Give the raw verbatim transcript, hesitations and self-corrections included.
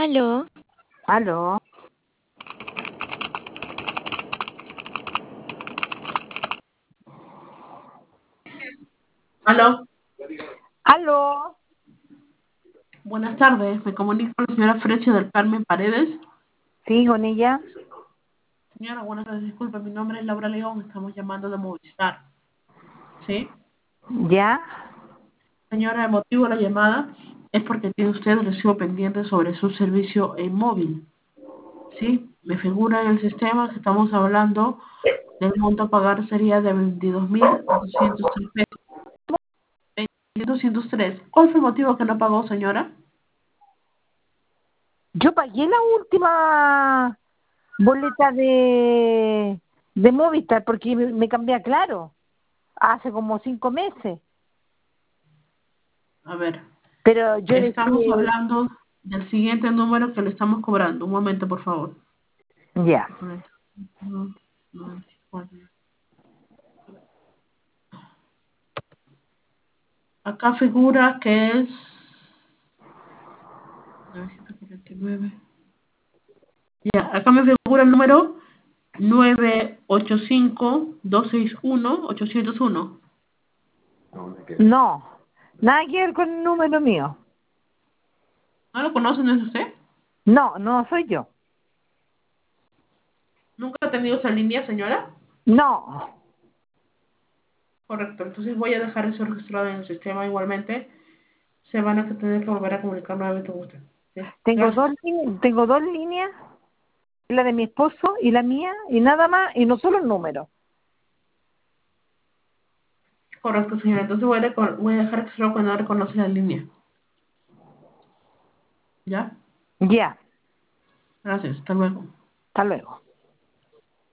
Aló. Aló. Aló, Aló. buenas tardes. Me comunico con la señora Frecha del Carmen Paredes. Sí, con ella. Señora, buenas tardes. Disculpe, mi nombre es Laura León. Estamos llamando de Movistar. ¿Sí? ¿Ya? Señora, el motivo de la llamada es porque tiene usted el recibo pendiente sobre su servicio en móvil. ¿Sí? Me figura en el sistema que estamos hablando del monto a pagar sería de veintidós mil doscientos tres pesos. veintidós mil doscientos tres. ¿Cuál fue el motivo que no pagó, señora? Yo pagué la última boleta de, de Movistar porque me, me cambié a Claro hace como cinco meses. A ver, Pero yo estamos decía, hablando del siguiente número que le estamos cobrando. Un momento, por favor. ya. No, no, cuatro. Acá figura que es novecientos cuarenta y nueve. Ya, acá me figura el número nueve ocho cinco dos seis uno ocho cero uno. No, nada que ver con el número mío. ¿No lo conocen, es usted? No, no soy yo. ¿Nunca ha tenido esa línea, señora? No. Correcto, entonces voy a dejar eso registrado en el sistema igualmente. Se van a tener que volver a comunicar nuevamente con usted. ¿Sí? Tengo Gracias. dos, líneas- tengo dos líneas, la de mi esposo y la mía, y nada más, y no solo el número. Correcto, señora. Entonces voy a, recon- voy a dejar registrado cuando reconoce la línea. ¿Ya? Ya. Gracias. Hasta luego. Hasta luego.